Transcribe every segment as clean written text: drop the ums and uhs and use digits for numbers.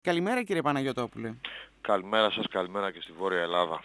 Καλημέρα κύριε Παναγιωτόπουλε. Καλημέρα σας, καλημέρα και στη Βόρεια Ελλάδα.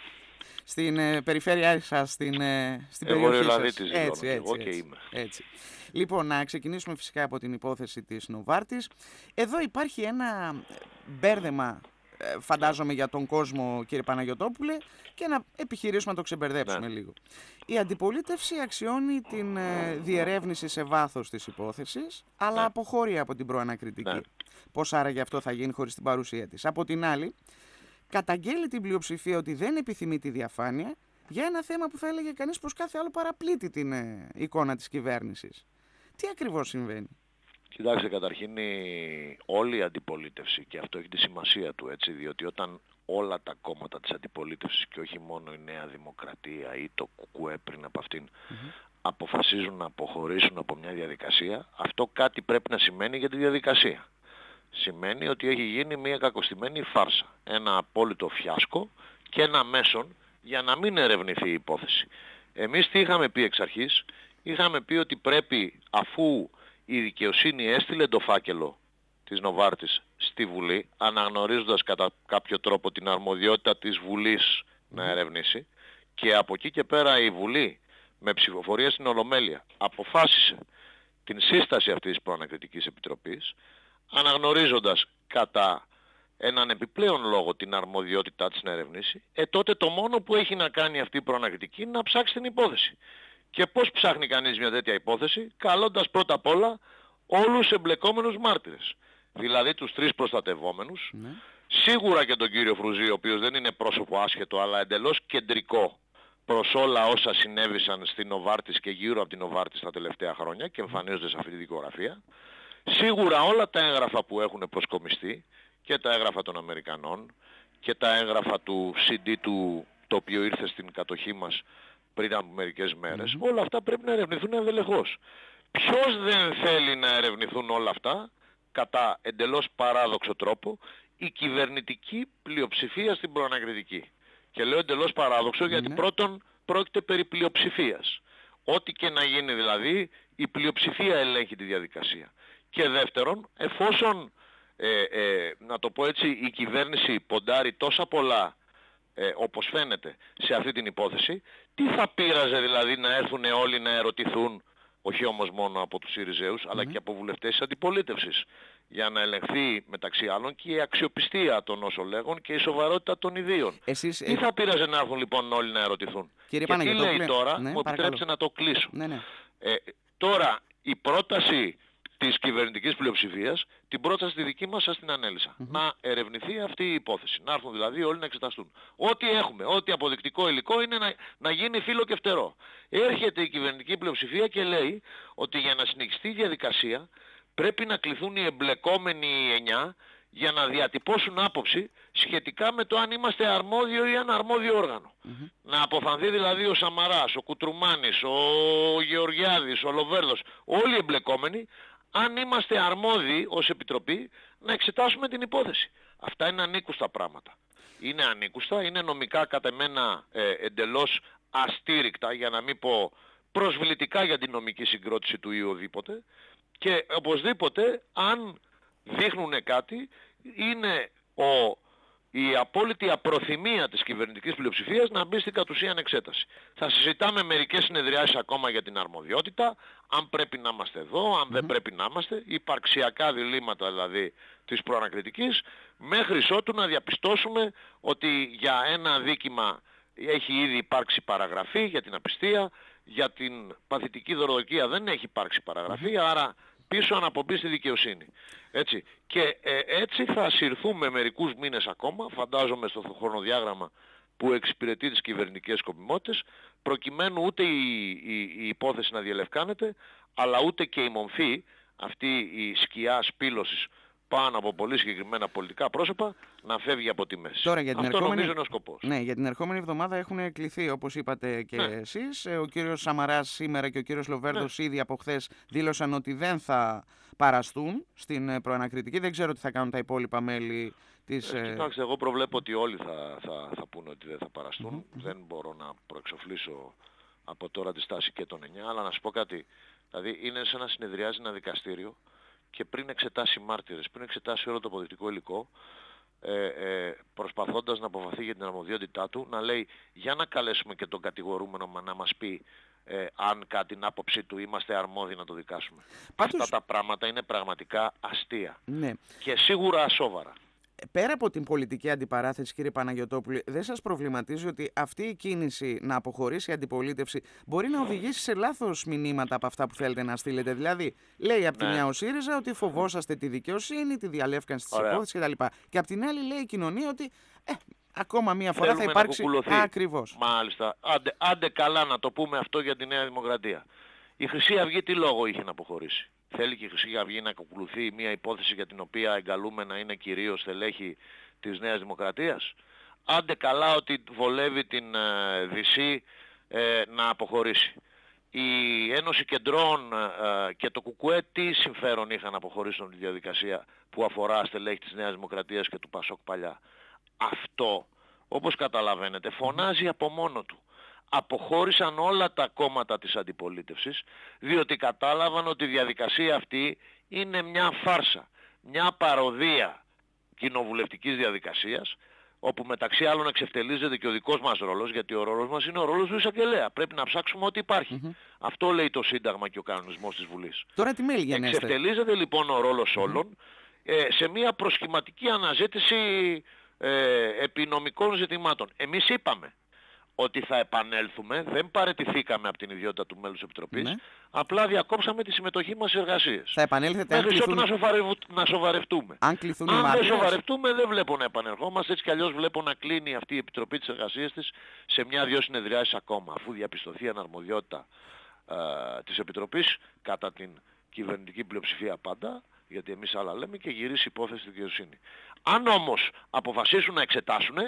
Στην περιφέρειά σας, στην περιοχή σας. Έτσι. Εγώ και είμαι. Έτσι. Λοιπόν, να ξεκινήσουμε φυσικά από την υπόθεση της Νοβάρτης. Εδώ υπάρχει ένα μπέρδεμα, φαντάζομαι, για τον κόσμο, κύριε Παναγιωτόπουλε, και να επιχειρήσουμε να το ξεμπερδέψουμε λίγο. Η αντιπολίτευση αξιώνει την διερεύνηση σε βάθος της υπόθεσης, αλλά αποχωρεί από την προανακριτική. Πώς άραγε αυτό θα γίνει χωρίς την παρουσία της? Από την άλλη, καταγγέλει την πλειοψηφία ότι δεν επιθυμεί τη διαφάνεια για ένα θέμα που θα έλεγε κανείς πως κάθε άλλο παραπλήττει την εικόνα της κυβέρνησης. Τι ακριβώς συμβαίνει? Κοιτάξτε, καταρχήν όλη η αντιπολίτευση, και αυτό έχει τη σημασία του, έτσι, διότι όταν όλα τα κόμματα της αντιπολίτευσης και όχι μόνο η Νέα Δημοκρατία ή το ΚΚΕ πριν από αυτήν αποφασίζουν να αποχωρήσουν από μια διαδικασία, αυτό κάτι πρέπει να σημαίνει για τη διαδικασία. Σημαίνει ότι έχει γίνει μια κακοστημένη φάρσα, ένα απόλυτο φιάσκο και ένα μέσον για να μην ερευνηθεί η υπόθεση. Εμείς τι είχαμε πει εξ αρχής? Είχαμε πει ότι πρέπει, αφού η δικαιοσύνη έστειλε το φάκελο της Νοβάρτης στη Βουλή, αναγνωρίζοντας κατά κάποιο τρόπο την αρμοδιότητα της Βουλής να ερευνήσει, και από εκεί και πέρα η Βουλή με ψηφοφορία στην Ολομέλεια αποφάσισε την σύσταση αυτής της προανακριτικής επιτροπής, αναγνωρίζοντας κατά έναν επιπλέον λόγο την αρμοδιότητά της να ερευνήσει, τότε το μόνο που έχει να κάνει αυτή η προανακριτική είναι να ψάξει την υπόθεση. Και πώς ψάχνει κανείς μια τέτοια υπόθεση? Καλώντας πρώτα απ' όλα όλους τους εμπλεκόμενους μάρτυρες. Δηλαδή τους τρεις προστατευόμενους, σίγουρα και τον κύριο Φρουζή, ο οποίος δεν είναι πρόσωπο άσχετο αλλά εντελώς κεντρικό προς όλα όσα συνέβησαν στην Νοβάρτης και γύρω από την Νοβάρτης τα τελευταία χρόνια και εμφανίζονται σε αυτή τη δικογραφία. Σίγουρα όλα τα έγγραφα που έχουν προσκομιστεί, και τα έγγραφα των Αμερικανών και τα έγγραφα του CD του, το οποίο ήρθε στην κατοχή μας πριν από μερικές μέρες, όλα αυτά πρέπει να ερευνηθούν ενδελεχώς. Ποιος δεν θέλει να ερευνηθούν όλα αυτά? Κατά εντελώς παράδοξο τρόπο η κυβερνητική πλειοψηφία στην προανακριτική. Και λέω εντελώς παράδοξο γιατί πρώτον πρόκειται περί πλειοψηφίας. Ό,τι και να γίνει δηλαδή, η πλειοψηφία ελέγχει τη διαδικασία. Και δεύτερον, εφόσον, να το πω έτσι, η κυβέρνηση ποντάρει τόσα πολλά, όπως φαίνεται, σε αυτή την υπόθεση, τι θα πείραζε δηλαδή να έρθουν όλοι να ερωτηθούν, όχι όμως μόνο από τους Συριζέους, αλλά και από βουλευτές της αντιπολίτευσης, για να ελεγχθεί μεταξύ άλλων και η αξιοπιστία των όσων λέγουν και η σοβαρότητα των ιδίων. Τι θα πείραζε να έρθουν λοιπόν όλοι να ερωτηθούν? Κύριε και τι λέει τώρα, μου επιτρέψτε να το κλείσω. Τώρα η πρόταση της κυβερνητικής πλειοψηφίας, την πρόταση τη δική μας σας την ανέλησα. Να ερευνηθεί αυτή η υπόθεση. Να έρθουν δηλαδή όλοι να εξεταστούν. Ό,τι έχουμε, ό,τι αποδεικτικό υλικό είναι να γίνει φύλλο και φτερό. Έρχεται η κυβερνητική πλειοψηφία και λέει ότι για να συνεχιστεί η διαδικασία πρέπει να κληθούν οι εμπλεκόμενοι 9 για να διατυπώσουν άποψη σχετικά με το αν είμαστε αρμόδιο ή αναρμόδιο όργανο. Να αποφανθεί δηλαδή ο Σαμαράς, ο Κουτρουμάνης, ο Γεωργιάδης, ο Λοβέρδος, όλοι οι εμπλεκόμενοι, αν είμαστε αρμόδιοι ως Επιτροπή να εξετάσουμε την υπόθεση. Αυτά είναι ανήκουστα πράγματα. Είναι ανήκουστα, είναι νομικά κατά μένα εντελώς αστήρικτα, για να μην πω προσβλητικά για την νομική συγκρότηση του ή οδήποτε, και οπωσδήποτε αν δείχνουν κάτι είναι η απόλυτη απροθυμία της κυβερνητικής πλειοψηφίας να μπει στην κατ' ουσίαν εξέταση. Θα συζητάμε μερικές συνεδριάσεις ακόμα για την αρμοδιότητα, αν πρέπει να είμαστε εδώ, αν δεν πρέπει να είμαστε, υπαρξιακά διλήμματα δηλαδή της προανακριτικής, μέχρι ότου να διαπιστώσουμε ότι για ένα δίκημα έχει ήδη υπάρξει παραγραφή για την απιστία, για την παθητική δωροδοκία δεν έχει υπάρξει παραγραφή, άρα πίσω αναπομπή στη δικαιοσύνη. Έτσι. Και έτσι θα συρθούμε μερικούς μήνες ακόμα, φαντάζομαι στο χρονοδιάγραμμα που εξυπηρετεί τις κυβερνητικές σκοπιμότητες, προκειμένου ούτε η υπόθεση να διελευκάνεται, αλλά ούτε και η μομφή, αυτή η σκιά σπήλωσης πάνω από πολύ συγκεκριμένα πολιτικά πρόσωπα, να φεύγει από τη μέση. Τώρα, Αυτό νομίζω είναι ο σκοπός. Ναι, για την ερχόμενη εβδομάδα έχουν κληθεί, όπως είπατε και εσείς. Ο κύριος Σαμαράς σήμερα και ο κύριος Λοβέρδος ήδη από χθες δήλωσαν ότι δεν θα παραστούν στην προανακριτική. Δεν ξέρω τι θα κάνουν τα υπόλοιπα μέλη της... Κοιτάξτε, εγώ προβλέπω ότι όλοι θα πούνε ότι δεν θα παραστούν. Δεν μπορώ να προεξοφλήσω από τώρα τη στάση και των 9, αλλά να σου πω κάτι. Δηλαδή είναι σαν να συνεδριάζει ένα δικαστήριο και πριν εξετάσει μάρτυρες, πριν εξετάσει όλο το αποδεικτικό υλικό, προσπαθώντας να αποφαθεί για την αρμοδιότητά του, να λέει για να καλέσουμε και τον κατηγορούμενο να μας πει αν κατά την άποψή του είμαστε αρμόδιοι να το δικάσουμε. Πάντως... Αυτά τα πράγματα είναι πραγματικά αστεία, ναι, και σίγουρα ασόβαρα. Πέρα από την πολιτική αντιπαράθεση, κύριε Παναγιωτόπουλε, δεν σας προβληματίζει ότι αυτή η κίνηση να αποχωρήσει η αντιπολίτευση μπορεί να οδηγήσει σε λάθος μηνύματα από αυτά που θέλετε να στείλετε? Δηλαδή, λέει από τη μια ο ΣΥΡΙΖΑ ότι φοβόσαστε τη δικαιοσύνη, τη διαλεύκανση της υπόθεσης κτλ. Και από την άλλη λέει η κοινωνία ότι ακόμα μία φορά θα υπάρξει. Ακριβώς. Μάλιστα. Άντε καλά να το πούμε αυτό για τη Νέα Δημοκρατία. Η Χρυσή Αυγή τι λόγο είχε να αποχωρήσει? Θέλει και η Χρυσή Αυγή να ακολουθεί μια υπόθεση για την οποία εγκαλούμε να είναι κυρίως στελέχη της Νέας Δημοκρατίας? Άντε καλά ότι βολεύει την Δύση να αποχωρήσει. Η Ένωση Κεντρών και το ΚΚΕ τι συμφέρον είχαν να αποχωρήσουν τη διαδικασία που αφορά στελέχη της Νέας Δημοκρατίας και του Πασόκ παλιά? Αυτό, όπως καταλαβαίνετε, φωνάζει από μόνο του. Αποχώρησαν όλα τα κόμματα της αντιπολίτευσης, διότι κατάλαβαν ότι η διαδικασία αυτή είναι μια φάρσα, μια παροδία κοινοβουλευτικής διαδικασίας, όπου μεταξύ άλλων εξευτελίζεται και ο δικός μας ρόλος, γιατί ο ρόλος μας είναι ο ρόλος του εισαγγελέα. Πρέπει να ψάξουμε ό,τι υπάρχει. Αυτό λέει το Σύνταγμα και ο κανονισμός της Βουλής. Τώρα τι μέλη γενέστε? Εξευτελίζεται λοιπόν ο ρόλος όλων σε μια προσχηματική αναζήτηση επινομικών ζητημάτων. Εμείς είπαμε ότι θα επανέλθουμε, δεν παραιτηθήκαμε από την ιδιότητα του μέλους της Επιτροπής, απλά διακόψαμε τη συμμετοχή μας στις εργασίες. Θα επανέλθετε μέχρι ότου να σοβαρευτούμε. Αν κληθούν αν δεν σοβαρευτούμε δεν βλέπω να επανερχόμαστε, έτσι κι αλλιώς βλέπω να κλείνει αυτή η Επιτροπή της εργασίας της σε μια-δυο συνεδριάσεις ακόμα, αφού διαπιστωθεί αναρμοδιότητα της Επιτροπής κατά την κυβερνητική πλειοψηφία πάντα, γιατί εμείς άλλα λέμε, και γυρίσει υπόθεση στη δικαιοσύνη. Αν όμως αποφασίσουν να εξετάσουν,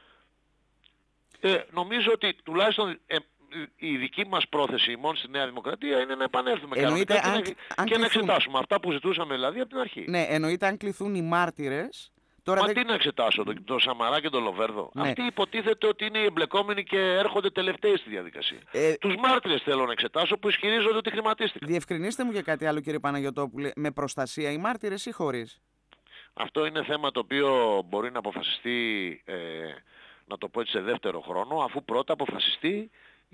νομίζω ότι τουλάχιστον η δική μας πρόθεση μόνο στη Νέα Δημοκρατία είναι να επανέλθουμε και να εξετάσουμε αυτά που ζητούσαμε δηλαδή από την αρχή. Ναι, εννοείται αν κληθούν οι μάρτυρες. Τώρα τι να εξετάσω, τον Σαμαρά και τον Λοβέρδο? Ναι. Αυτοί υποτίθεται ότι είναι οι εμπλεκόμενοι και έρχονται τελευταίοι στη διαδικασία. Τους μάρτυρες θέλω να εξετάσω που ισχυρίζονται ότι χρηματίστηκαν. Διευκρινίστε μου για κάτι άλλο, κύριε Παναγιωτόπουλε, με προστασία οι μάρτυρες ή χωρίς? Αυτό είναι θέμα το οποίο μπορεί να αποφασιστεί, να το πω έτσι, σε δεύτερο χρόνο, αφού πρώτα αποφασιστεί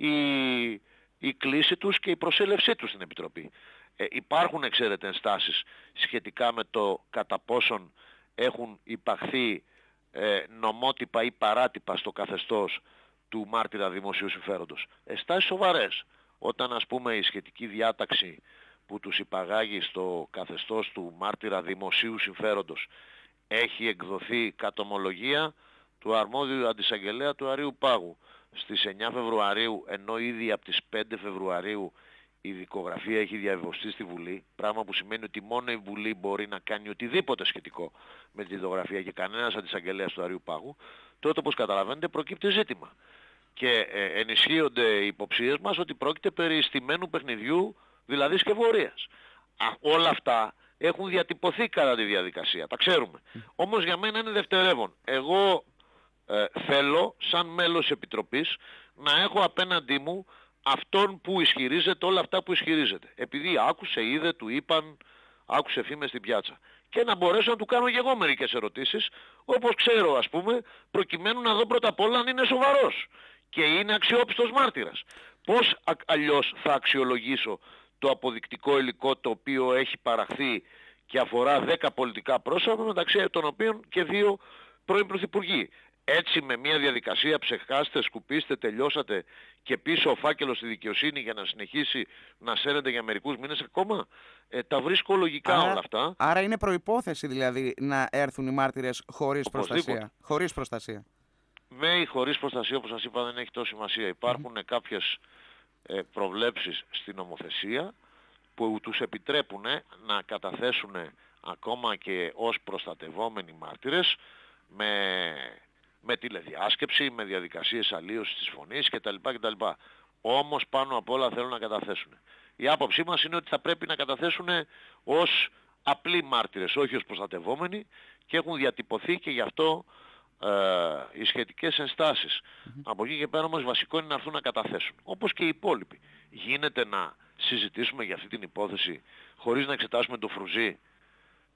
η κλίση τους και η προσέλευσή τους στην Επιτροπή. Υπάρχουν, ξέρετε, ενστάσεις σχετικά με το κατά πόσον έχουν υπαχθεί νομότυπα ή παράτυπα στο καθεστώς του μάρτυρα δημοσίου συμφέροντος. Ενστάσεις σοβαρές. Όταν, ας πούμε, η σχετική διάταξη που τους υπαγάγει στο καθεστώς του μάρτυρα δημοσίου συμφέροντος έχει εκδοθεί κατ' ομολογία του αρμόδιου αντισαγγελέα του Αρείου Πάγου στις 9 Φεβρουαρίου, ενώ ήδη από τις 5 Φεβρουαρίου η δικογραφία έχει διαβιβαστεί στη Βουλή, πράγμα που σημαίνει ότι μόνο η Βουλή μπορεί να κάνει οτιδήποτε σχετικό με τη δικογραφία και κανένας αντισαγγελέας του Αρείου Πάγου, τότε, όπως καταλαβαίνετε, προκύπτει ζήτημα. Και ενισχύονται οι υποψίες μας ότι πρόκειται περί στημένου παιχνιδιού, δηλαδή σκευωρίας. Όλα αυτά έχουν διατυπωθεί κατά τη διαδικασία, τα ξέρουμε. Όμως για μένα είναι δευτερεύον. Εγώ θέλω, σαν μέλος Επιτροπής, να έχω απέναντί μου αυτόν που ισχυρίζεται όλα αυτά που ισχυρίζεται. Επειδή άκουσε, είδε, του είπαν, άκουσε φήμες στην πιάτσα. Και να μπορέσω να του κάνω και εγώ μερικές ερωτήσεις, όπως ξέρω, ας πούμε, προκειμένου να δω πρώτα απ' όλα αν είναι σοβαρός και είναι αξιόπιστος μάρτυρας. Πώς αλλιώς θα αξιολογήσω το αποδεικτικό υλικό το οποίο έχει παραχθεί και αφορά 10 πολιτικά πρόσωπα, μεταξύ των οποίων και 2 πρώην πρωθυπουργοί? Έτσι, με μια διαδικασία ψεχάστε, σκουπίστε, τελειώσατε και πίσω ο φάκελος στη δικαιοσύνη για να συνεχίσει να σέρνεται για μερικούς μήνες ακόμα? Τα βρίσκω λογικά όλα αυτά. Άρα είναι προϋπόθεση δηλαδή να έρθουν οι μάρτυρες χωρίς προστασία? Χωρίς προστασία. Με ή χωρίς προστασία, όπως σας είπα, δεν έχει τόση σημασία. Υπάρχουν κάποιες προβλέψεις στην νομοθεσία που τους επιτρέπουν να καταθέσουν ακόμα και ως προστατευόμενοι μάρτυρες με τηλεδιάσκεψη, με διαδικασίες αλλίωσης της φωνής κτλ. Όμως πάνω απ' όλα θέλουν να καταθέσουν. Η άποψή μας είναι ότι θα πρέπει να καταθέσουν ως απλοί μάρτυρες, όχι ως προστατευόμενοι, και έχουν διατυπωθεί και γι' αυτό οι σχετικές ενστάσεις. Από εκεί και πέρα όμως βασικό είναι να έρθουν να καταθέσουν. Όπως και οι υπόλοιποι. Γίνεται να συζητήσουμε για αυτή την υπόθεση χωρίς να εξετάσουμε το Φρουζί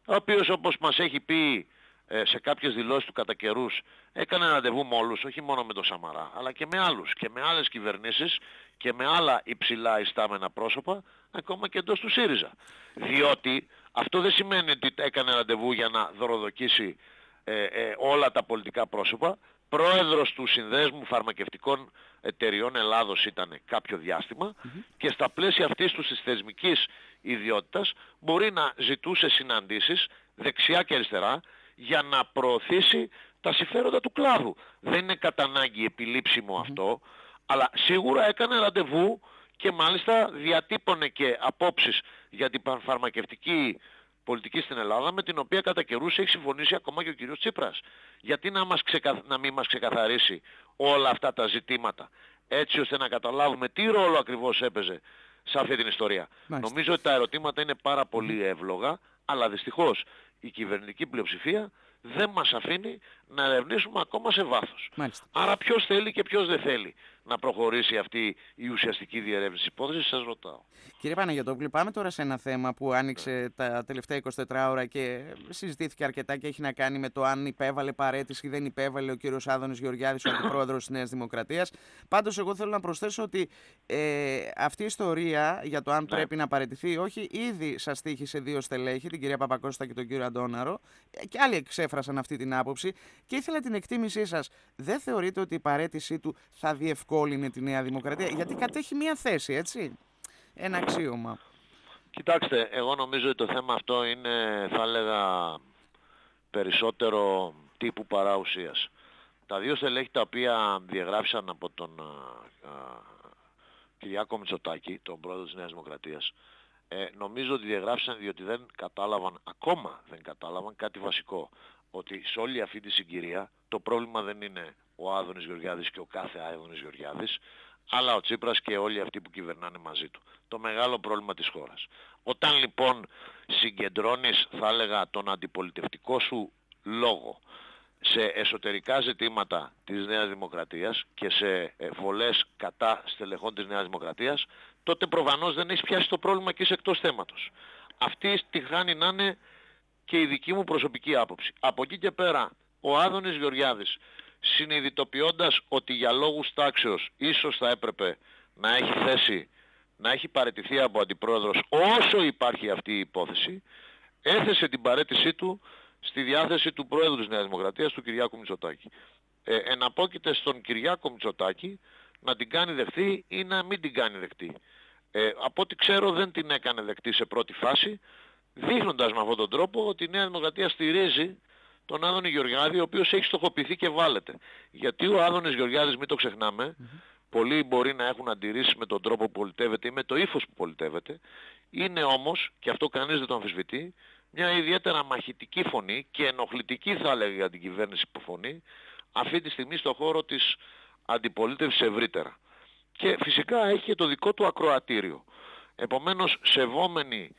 ο οποίος, όπως μας έχει πει σε κάποιες δηλώσεις του κατά καιρούς, έκανε ραντεβού με όλους, όχι μόνο με τον Σαμαρά, αλλά και με άλλους και με άλλες κυβερνήσεις και με άλλα υψηλά ιστάμενα πρόσωπα, ακόμα και εντός του ΣΥΡΙΖΑ. Διότι αυτό δεν σημαίνει ότι έκανε ραντεβού για να δωροδοκίσει όλα τα πολιτικά πρόσωπα. Πρόεδρος του Συνδέσμου Φαρμακευτικών Εταιριών Ελλάδος ήταν κάποιο διάστημα και στα πλαίσια αυτής του της θεσμικής ιδιότητας μπορεί να ζητούσε συναντήσεις δεξιά και αριστερά για να προωθήσει τα συμφέροντα του κλάδου. Δεν είναι κατά ανάγκη επιλήψιμο αυτό, αλλά σίγουρα έκανε ραντεβού και μάλιστα διατύπωνε και απόψεις για την φαρμακευτική πολιτική στην Ελλάδα, με την οποία κατά καιρούς έχει συμφωνήσει ακόμα και ο κ. Τσίπρας. Γιατί να μην μας ξεκαθαρίσει όλα αυτά τα ζητήματα, έτσι ώστε να καταλάβουμε τι ρόλο ακριβώς έπαιζε σε αυτή την ιστορία. Μάλιστα. Νομίζω ότι τα ερωτήματα είναι πάρα πολύ εύλογα, αλλά δυστυχώς η κυβερνητική πλειοψηφία δεν μας αφήνει να ερευνήσουμε ακόμα σε βάθος. Μάλιστα. Άρα ποιος θέλει και ποιος δεν θέλει να προχωρήσει αυτή η ουσιαστική διερεύνηση υπόθεσης, σας ρωτάω. Κύριε Παναγιωτόπουλε, πάμε τώρα σε ένα θέμα που άνοιξε τα τελευταία 24 ώρα και συζητήθηκε αρκετά και έχει να κάνει με το αν υπέβαλε παραίτηση ή δεν υπέβαλε ο κύριος Άδωνης Γεωργιάδης, ο αντιπρόεδρος της Νέας Δημοκρατίας. Πάντως, εγώ θέλω να προσθέσω ότι αυτή η ιστορία για το αν πρέπει να παραιτηθεί ή όχι, ήδη σας τύχησε δύο στελέχη, την κυρία Παπακώστα και τον κύριο Αντώναρο, και άλλοι εξέφρασαν αυτή την άποψη. Και ήθελα την εκτίμησή σας. Δεν θεωρείτε ότι η παραίτησή του θα διευκόλυνε τη Νέα Δημοκρατία? Γιατί κατέχει μία θέση, έτσι. Ένα αξίωμα. Κοιτάξτε, εγώ νομίζω ότι το θέμα αυτό είναι, θα έλεγα, περισσότερο τύπου παρά ουσίας. Τα δύο στελέχη τα οποία διαγράφησαν από τον Κυριάκο Μητσοτάκη, τον πρόεδρο της Νέας Δημοκρατίας, νομίζω ότι διαγράφησαν διότι ακόμα δεν κατάλαβαν κάτι βασικό. Ότι σε όλη αυτή τη συγκυρία το πρόβλημα δεν είναι ο Άδωνης Γεωργιάδης και ο κάθε Άδωνης Γεωργιάδης, αλλά ο Τσίπρας και όλοι αυτοί που κυβερνάνε μαζί του. Το μεγάλο πρόβλημα της χώρας. Όταν λοιπόν συγκεντρώνεις, θα έλεγα, τον αντιπολιτευτικό σου λόγο σε εσωτερικά ζητήματα της Νέας Δημοκρατίας και σε βολές κατά στελεχών της Νέας Δημοκρατίας, τότε προφανώς δεν έχεις πιάσει το πρόβλημα και είσαι εκτός θέματος. Αυτή τη χάνει να είναι και η δική μου προσωπική άποψη. Από εκεί και πέρα, ο Άδωνης Γεωργιάδης, συνειδητοποιώντας ότι για λόγους τάξεως ίσως θα έπρεπε να έχει θέση, να έχει παραιτηθεί από αντιπρόεδρος όσο υπάρχει αυτή η υπόθεση, έθεσε την παραίτησή του στη διάθεση του πρόεδρου της Νέας Δημοκρατίας, του Κυριάκου Μητσοτάκη. Εναπόκειται στον Κυριάκο Μητσοτάκη να την κάνει δεκτή ή να μην την κάνει δεκτή. Από ό,τι ξέρω δεν την έκανε δεκτή σε πρώτη φάση, δείχνοντας με αυτόν τον τρόπο ότι η Νέα Δημοκρατία στηρίζει τον Άδωνη Γεωργιάδη, ο οποίος έχει στοχοποιηθεί και βάλεται. Γιατί ο Άδωνης Γεωργιάδης, μην το ξεχνάμε, πολλοί μπορεί να έχουν αντιρρήσει με τον τρόπο που πολιτεύεται ή με το ύφος που πολιτεύεται, είναι όμως, και αυτό κανείς δεν το αμφισβητεί, μια ιδιαίτερα μαχητική φωνή και ενοχλητική, θα έλεγα, για την κυβέρνηση που φωνεί αυτή τη στιγμή στον χώρο της αντιπολίτευσης ευρύτερα. Και φυσικά έχει και το δικό του ακροατήριο. Επομένως, σεβόμενοι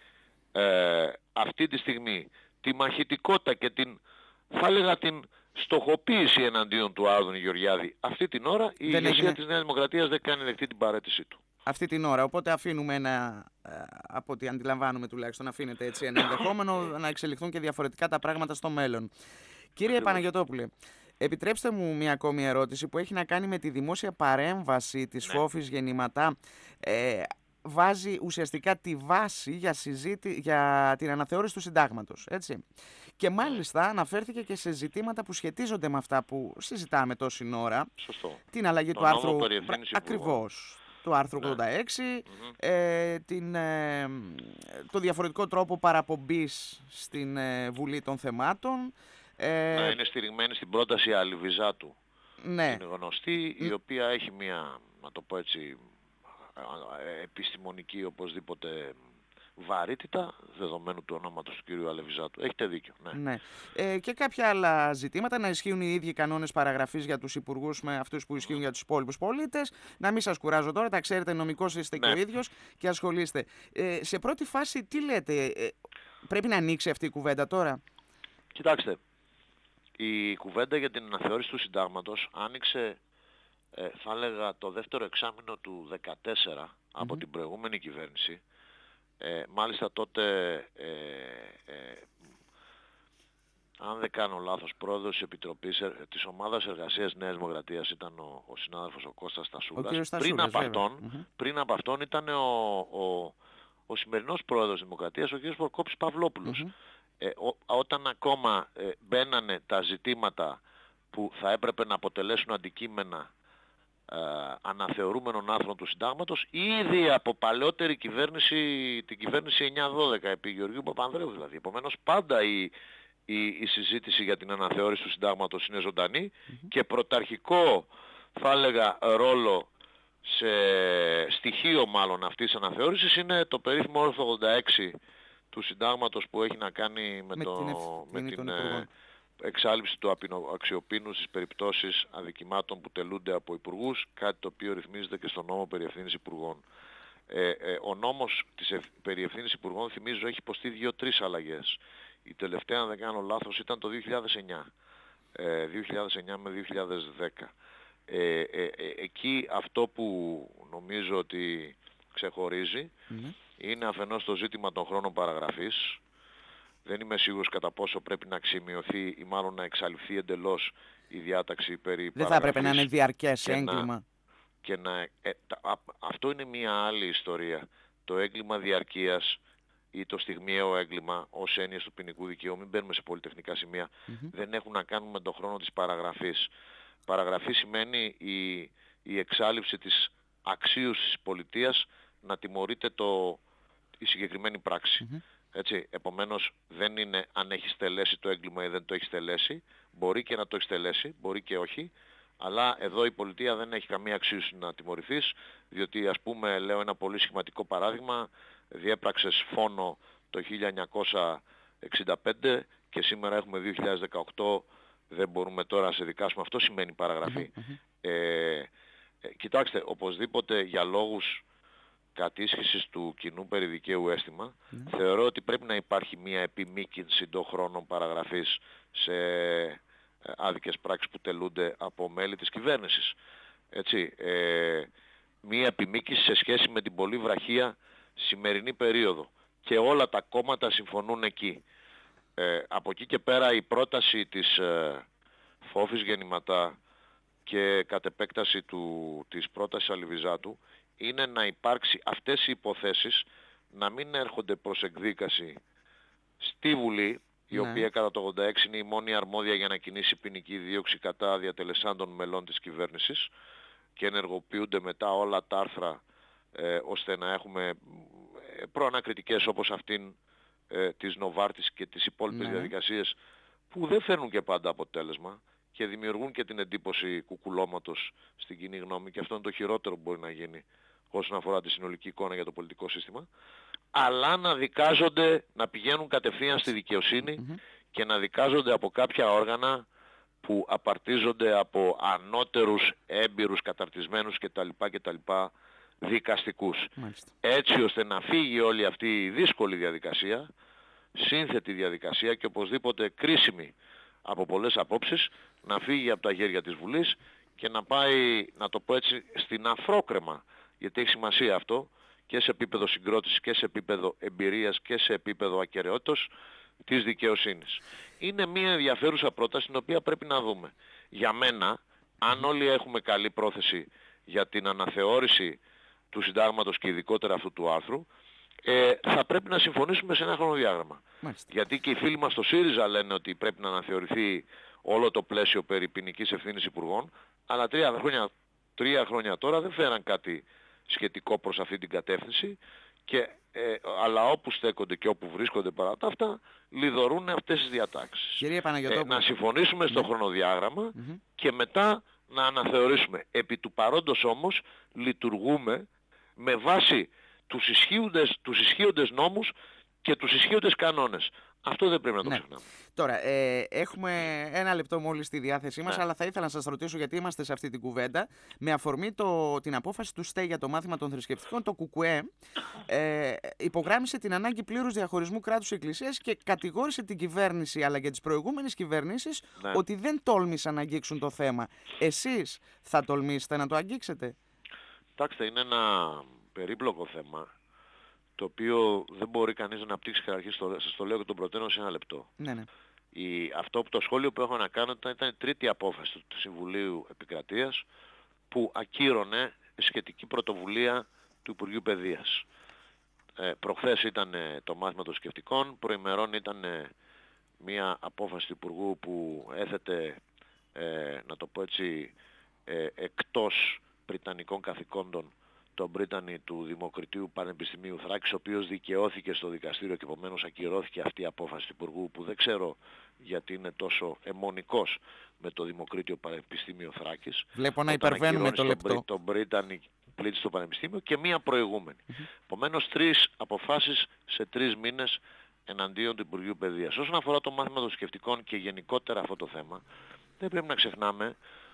αυτή τη στιγμή τη μαχητικότητα και την, θα έλεγα, την στοχοποίηση εναντίον του Άδωνη Γεωργιάδη, αυτή την ώρα η ηγεσία της Νέας Δημοκρατίας δεν κάνει δεκτή την παραίτησή του. Αυτή την ώρα, οπότε αφήνουμε από ό,τι αντιλαμβάνουμε τουλάχιστον, αφήνεται έτσι ένα ενδεχόμενο να εξελιχθούν και διαφορετικά τα πράγματα στο μέλλον. Κύριε Παναγιωτόπουλε, επιτρέψτε μου μια ακόμη ερώτηση που έχει να κάνει με τη δημόσια παρέμβαση της Φόφης Γεννηματά. Βάζει ουσιαστικά τη βάση για την αναθεώρηση του συντάγματος, έτσι. Και μάλιστα αναφέρθηκε και σε ζητήματα που σχετίζονται με αυτά που συζητάμε τόση ώρα. Σωστό. Την αλλαγή του άρθρου, ακριβώς, του άρθρου 86, το διαφορετικό τρόπο παραπομπής στην Βουλή των Θεμάτων. Είναι στηριγμένη στην πρόταση Αλιβιζάτου. Ναι. Είναι γνωστή, η οποία έχει μια, να το πω έτσι, επιστημονική οπωσδήποτε βαρύτητα, δεδομένου του ονόματος του κύριου Αλεβιζάτου. Έχετε δίκιο. Ναι. Και κάποια άλλα ζητήματα, να ισχύουν οι ίδιοι κανόνες παραγραφής για τους υπουργούς με αυτούς που ισχύουν για τους υπόλοιπους πολίτες. Να μην σας κουράζω τώρα, τα ξέρετε, νομικός είστε και ο ίδιος και ασχολείστε. Σε πρώτη φάση, τι λέτε, πρέπει να ανοίξει αυτή η κουβέντα τώρα? Κοιτάξτε, η κουβέντα για την αναθεώρηση του συντάγματος άνοιξε, θα έλεγα, το δεύτερο εξάμηνο του 2014 από την προηγούμενη κυβέρνηση. Μάλιστα τότε αν δεν κάνω λάθος, πρόεδρος της Επιτροπής της Ομάδας Εργασίας Νέας Δημοκρατίας ήταν ο συνάδελφος ο Κώστας Στασούλας. Πριν από αυτόν ήταν ο σημερινός πρόεδρος της Δημοκρατίας, ο κ. Προκόπης Παυλόπουλος. Όταν ακόμα μπαίνανε τα ζητήματα που θα έπρεπε να αποτελέσουν αντικείμενα αναθεωρούμενων άρθρων του συντάγματος, ήδη από παλαιότερη κυβέρνηση, την κυβέρνηση 9-12 επί Γεωργίου Παπανδρέου δηλαδή. Επομένως πάντα η συζήτηση για την αναθεώρηση του συντάγματος είναι ζωντανή και πρωταρχικό θα έλεγα ρόλο σε στοιχείο μάλλον αυτής της αναθεώρησης είναι το περίφημο άρθρο 86 του συντάγματος που έχει να κάνει με την εξάλληψη του αξιοπίνου στις περιπτώσεις αδικημάτων που τελούνται από υπουργούς, κάτι το οποίο ρυθμίζεται και στο νόμο περί ευθύνης υπουργών. Ο νόμος περί ευθύνης υπουργών, θυμίζω, έχει υποστεί 2-3 αλλαγές. Η τελευταία, αν δεν κάνω λάθος, ήταν το 2009. 2009 με 2010. Εκεί αυτό που νομίζω ότι ξεχωρίζει είναι αφενός το ζήτημα των χρόνων παραγραφής. Δεν είμαι σίγουρος κατά πόσο πρέπει να αξιμειωθεί ή μάλλον να εξαλειφθεί εντελώς η διάταξη περί δεν θα έπρεπε να είναι διαρκές έγκλημα. Αυτό είναι μια άλλη ιστορία. Το έγκλημα διαρκείας ή το στιγμιαίο έγκλημα ως έννοιες του ποινικού δικαίου, μην μπαίνουμε σε πολυτεχνικά σημεία, δεν έχουν να κάνουν με τον χρόνο της παραγραφής. Παραγραφή σημαίνει η εξάλειψη της αξίωσης της πολιτείας να τιμωρείται η συγκεκριμένη πράξη. Έτσι, επομένως δεν είναι αν έχει τελέσει το έγκλημα ή δεν το έχει τελέσει. Μπορεί και να το έχει τελέσει, μπορεί και όχι. Αλλά εδώ η πολιτεία δεν έχει καμία αξίωση να τιμωρηθείς, διότι ας πούμε, λέω ένα πολύ σχηματικό παράδειγμα, διέπραξες φόνο το 1965 και σήμερα έχουμε 2018, δεν μπορούμε τώρα να σε δικάσουμε. Αυτό σημαίνει παραγραφή. Κοιτάξτε, οπωσδήποτε για λόγους κατήσχησης του κοινού περιδικαίου αίσθημα, θεωρώ ότι πρέπει να υπάρχει μια επιμήκυνση των χρόνων παραγραφής σε άδικες πράξεις που τελούνται από μέλη της κυβέρνησης. Έτσι, μια επιμήκυνση σε σχέση με την πολύ βραχία σημερινή περίοδο. Και όλα τα κόμματα συμφωνούν εκεί. Από εκεί και πέρα η πρόταση της Φόφης Γεννηματά και κατ' επέκταση της πρότασης Αλιβιζάτου είναι να υπάρξει αυτές οι υποθέσεις να μην έρχονται προς εκδίκαση στη Βουλή, η οποία κατά το 86 είναι η μόνη αρμόδια για να κινήσει ποινική δίωξη κατά διατελεσάντων μελών της κυβέρνησης και ενεργοποιούνται μετά όλα τα άρθρα ώστε να έχουμε προανακριτικές όπως αυτήν της Νοβάρτης και τις υπόλοιπες διαδικασίες που δεν φέρνουν και πάντα αποτέλεσμα και δημιουργούν και την εντύπωση κουκουλώματος στην κοινή γνώμη, και αυτό είναι το χειρότερο που μπορεί να γίνει όσον αφορά τη συνολική εικόνα για το πολιτικό σύστημα, αλλά να δικάζονται, να πηγαίνουν κατευθείαν στη δικαιοσύνη και να δικάζονται από κάποια όργανα που απαρτίζονται από ανώτερους, έμπειρους, καταρτισμένους κτλ. Δικαστικούς. Έτσι ώστε να φύγει όλη αυτή η δύσκολη διαδικασία, σύνθετη διαδικασία και οπωσδήποτε κρίσιμη από πολλές απόψεις, να φύγει από τα χέρια της Βουλής και να πάει, να το πω έτσι, στην αφρόκρεμα, γιατί έχει σημασία αυτό και σε επίπεδο συγκρότησης και σε επίπεδο εμπειρίας και σε επίπεδο ακεραιότητας της δικαιοσύνης. Είναι μια ενδιαφέρουσα πρόταση την οποία πρέπει να δούμε. Για μένα, αν όλοι έχουμε καλή πρόθεση για την αναθεώρηση του συντάγματος και ειδικότερα αυτού του άρθρου, θα πρέπει να συμφωνήσουμε σε ένα χρονοδιάγραμμα. Γιατί και οι φίλοι μας στο ΣΥΡΙΖΑ λένε ότι πρέπει να αναθεωρηθεί όλο το πλαίσιο περί ποινικής ευθύνης υπουργών, αλλά 3 χρόνια τώρα δεν φέραν κάτι σχετικό προς αυτή την κατεύθυνση, αλλά όπου στέκονται και όπου βρίσκονται παρά τα αυτά, λιδωρούν αυτές τις διατάξεις. Κύριε Παναγιωτόπουλε, να συμφωνήσουμε στο χρονοδιάγραμμα και μετά να αναθεωρήσουμε. Επί του παρόντος όμως λειτουργούμε με βάση τους ισχύοντες νόμους και τους ισχύοντες κανόνες. Αυτό δεν πρέπει να το ξεχνάμε. Τώρα, έχουμε 1 λεπτό μόλις στη διάθεσή μας, αλλά θα ήθελα να σας ρωτήσω, γιατί είμαστε σε αυτή την κουβέντα, με αφορμή την απόφαση του ΣΤΕ για το μάθημα των θρησκευτικών, το ΚΚΕ υπογράμμισε την ανάγκη πλήρους διαχωρισμού κράτους εκκλησίας και κατηγόρησε την κυβέρνηση αλλά και τις προηγούμενες κυβερνήσεις ότι δεν τόλμησαν να αγγίξουν το θέμα. Εσείς θα τολμήσετε να το αγγίξετε? Κοιτάξτε, είναι ένα περίπλοκο θέμα, το οποίο δεν μπορεί κανείς να αναπτύξει καταρχήν, σας το λέω και τον προτείνω σε 1 λεπτό. Αυτό που το σχόλιο που έχω να κάνω ήταν η τρίτη απόφαση του Συμβουλίου Επικρατείας που ακύρωνε σχετική πρωτοβουλία του Υπουργείου Παιδείας. Προχθές ήταν το μάθημα των σκεπτικών, προημερών ήταν μια απόφαση του Υπουργού που έθετε, να το πω έτσι, εκτός πριτανικών καθηκόντων τον πρίτανη του Δημοκρατίου Πανεπιστημίου Θράκης, ο οποίος δικαιώθηκε στο δικαστήριο και επομένως ακυρώθηκε αυτή η απόφαση του Υπουργού, που δεν ξέρω γιατί είναι τόσο αιμονικός με το Δημοκρίτιο Πανεπιστήμιο Θράκης. Βλέπω να υπερβαίνουμε το λεπτό. Τον πρίτανη πλήτη στο Πανεπιστήμιο και μία προηγούμενη. Επομένως 3 αποφάσεις σε 3 μήνες εναντίον του Υπουργείου Παιδείας. Όσον αφορά το μάθημα των σκεπτικών και γενικότερα αυτό το θέμα, δεν πρέπει να ξεχνάμε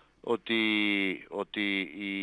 ότι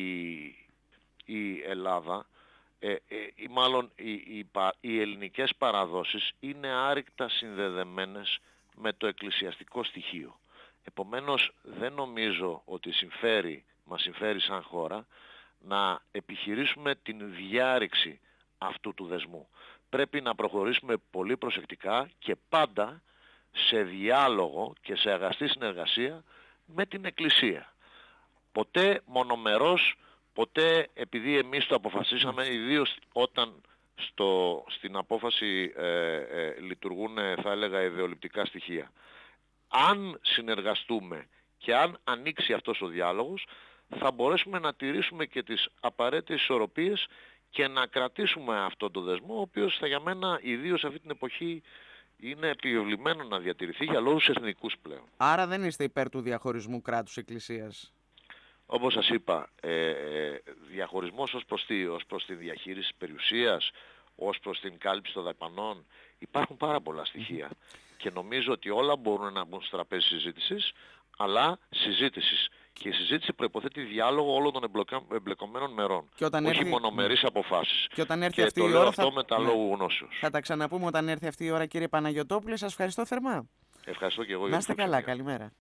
η Ελλάδα ή μάλλον οι ελληνικές παραδόσεις είναι άρρηκτα συνδεδεμένες με το εκκλησιαστικό στοιχείο. Επομένως δεν νομίζω ότι μας συμφέρει σαν χώρα να επιχειρήσουμε την διάρρηξη αυτού του δεσμού. Πρέπει να προχωρήσουμε πολύ προσεκτικά και πάντα σε διάλογο και σε αγαστή συνεργασία με την Εκκλησία. Ποτέ μονομερός, ποτέ επειδή εμείς το αποφασίσαμε, ιδίως όταν στην απόφαση λειτουργούν, θα έλεγα, ιδεολειπτικά στοιχεία. Αν συνεργαστούμε και αν ανοίξει αυτός ο διάλογος, θα μπορέσουμε να τηρήσουμε και τις απαραίτητες ισορροπίες και να κρατήσουμε αυτόν τον δεσμό, ο οποίος για μένα, ιδίως αυτή την εποχή, είναι επιβεβλημένο να διατηρηθεί για λόγους εθνικούς πλέον. Άρα δεν είστε υπέρ του διαχωρισμού κράτους-εκκλησίας? Όπως σας είπα, διαχωρισμός ως προς τη διαχείριση περιουσίας, ως προς την κάλυψη των δαπανών, υπάρχουν πάρα πολλά στοιχεία. Και νομίζω ότι όλα μπορούν να μπουν στο τραπέζι συζήτησης, αλλά συζήτησης. Και η συζήτηση προϋποθέτει διάλογο όλων των εμπλεκομένων μερών. Όχι μονομερείς αποφάσεις. Και όταν έρθει και αυτή το η λέω ώρα αυτό με τα λόγου γνώσεως. Θα τα ξαναπούμε όταν έρθει αυτή η ώρα, κύριε Παναγιωτόπουλε. Σας ευχαριστώ θερμά. Ευχαριστώ και εγώ. Να είστε καλά. Καλημέρα.